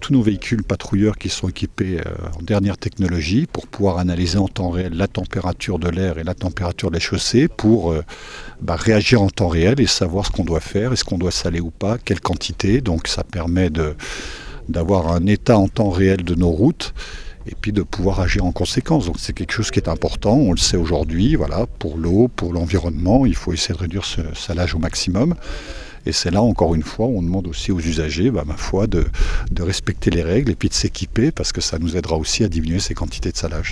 tous nos véhicules patrouilleurs qui sont équipés en dernière technologie pour pouvoir analyser en temps réel la température de l'air et la température des chaussées pour réagir en temps réel et savoir ce qu'on doit faire, est-ce qu'on doit saler ou pas, quelle quantité. Donc ça permet d'avoir un état en temps réel de nos routes et puis de pouvoir agir en conséquence. Donc c'est quelque chose qui est important, on le sait aujourd'hui, voilà, pour l'eau, pour l'environnement, il faut essayer de réduire ce salage au maximum. Et c'est là, encore une fois, où on demande aussi aux usagers, ma foi, de respecter les règles et puis de s'équiper parce que ça nous aidera aussi à diminuer ces quantités de salage.